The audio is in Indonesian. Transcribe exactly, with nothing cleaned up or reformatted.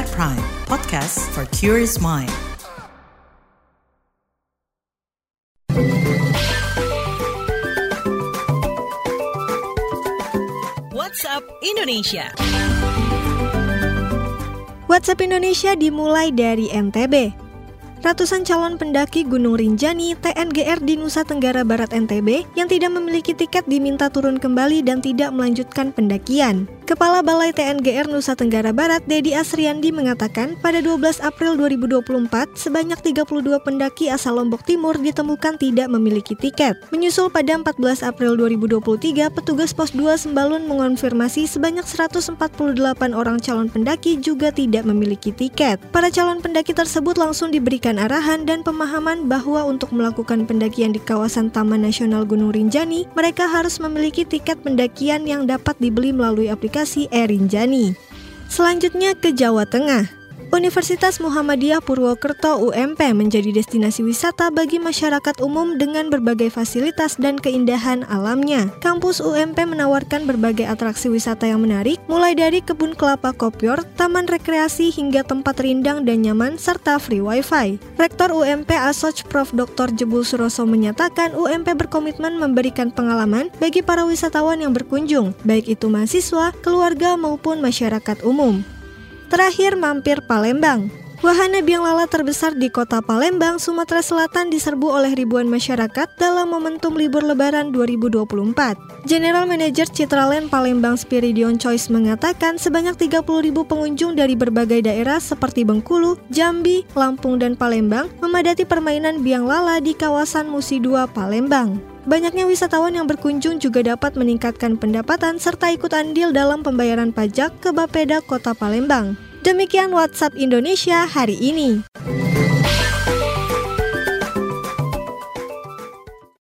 At Prime, podcast for curious mind. WhatsApp Indonesia. WhatsApp Indonesia dimulai dari N T B. Ratusan calon pendaki Gunung Rinjani T N G R di Nusa Tenggara Barat N T B yang tidak memiliki tiket diminta turun kembali dan tidak melanjutkan pendakian. Kepala Balai T N G R Nusa Tenggara Barat, Dedi Asriandi, mengatakan pada dua belas April dua ribu dua puluh empat, sebanyak tiga puluh dua pendaki asal Lombok Timur ditemukan tidak memiliki tiket. Menyusul pada empat belas April dua ribu dua puluh tiga, petugas Pos dua Sembalun mengonfirmasi sebanyak seratus empat puluh delapan orang calon pendaki juga tidak memiliki tiket. Para calon pendaki tersebut langsung diberikan arahan dan pemahaman bahwa untuk melakukan pendakian di kawasan Taman Nasional Gunung Rinjani, mereka harus memiliki tiket pendakian yang dapat dibeli melalui aplikasi e-Rinjani. Selanjutnya ke Jawa Tengah. Universitas Muhammadiyah Purwokerto U M P menjadi destinasi wisata bagi masyarakat umum dengan berbagai fasilitas dan keindahan alamnya. Kampus U M P menawarkan berbagai atraksi wisata yang menarik, mulai dari kebun kelapa kopior, taman rekreasi hingga tempat rindang dan nyaman, serta free wifi. Rektor U M P Asoj Profesor Doktor Jebul Suroso menyatakan U M P berkomitmen memberikan pengalaman bagi para wisatawan yang berkunjung, baik itu mahasiswa, keluarga maupun masyarakat umum. Terakhir mampir Palembang. Wahana biang lala terbesar di kota Palembang, Sumatera Selatan diserbu oleh ribuan masyarakat dalam momentum libur Lebaran dua ribu dua puluh empat. General Manager Citraland Palembang Spiridion Choice mengatakan sebanyak tiga puluh ribu pengunjung dari berbagai daerah seperti Bengkulu, Jambi, Lampung, dan Palembang memadati permainan biang lala di kawasan Musi dua Palembang. Banyaknya wisatawan yang berkunjung juga dapat meningkatkan pendapatan serta ikut andil dalam pembayaran pajak ke Bapeda Kota Palembang. Demikian WhatsApp Indonesia hari ini.